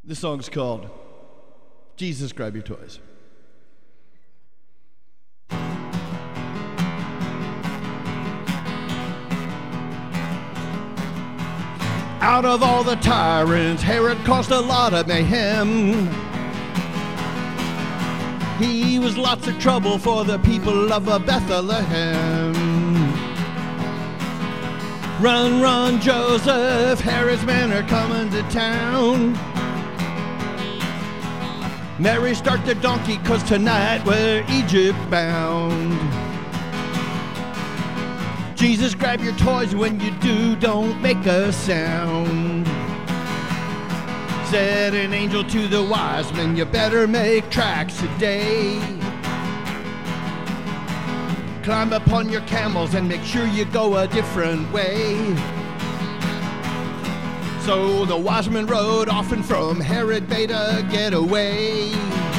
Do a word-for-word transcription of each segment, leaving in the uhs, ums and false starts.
This song's called Jesus, Grab Your Toys. Out of all the tyrants, Herod caused a lot of mayhem. He was lots of trouble for the people of Bethlehem. Run, run, Joseph, Herod's men are coming to town. Mary, start the donkey, 'cause tonight we're Egypt bound. Jesus, grab your toys, when you do, don't make a sound. Said an angel to the wise men, you better make tracks today. Climb upon your camels and make sure you go a different way. So the wise men rode off, and from Herod bade a getaway.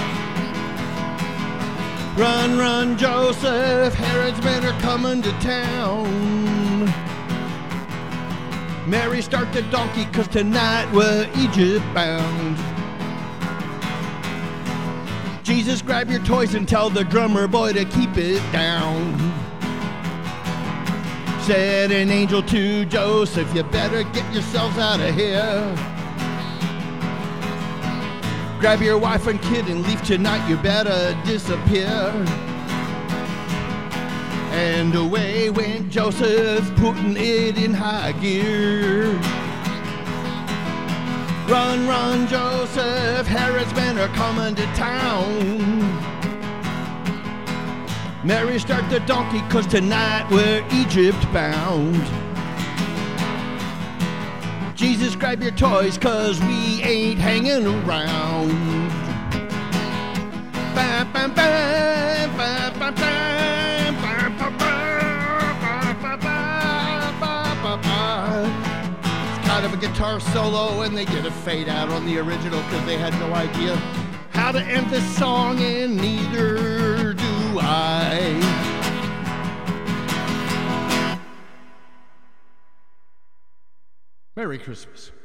Run, run, Joseph, Herod's men are coming to town. Mary, start the donkey, 'cause tonight we're Egypt bound. Jesus, grab your toys and tell the drummer boy to keep it down. Said an angel to Joseph, you better get yourselves out of here. Grab your wife and kid and leave tonight, you better disappear. And away went Joseph, putting it in high gear. Run, run, Joseph, Herod's men are coming to town. Mary, start the donkey, 'cause tonight we're Egypt bound. Jesus, grab your toys, 'cause we ain't hanging around. Ba, ba, ba, ba, ba, ba. Kind of a guitar solo, and they did a fade out on the original because they had no idea how to end this song, and neither do I. Merry Christmas.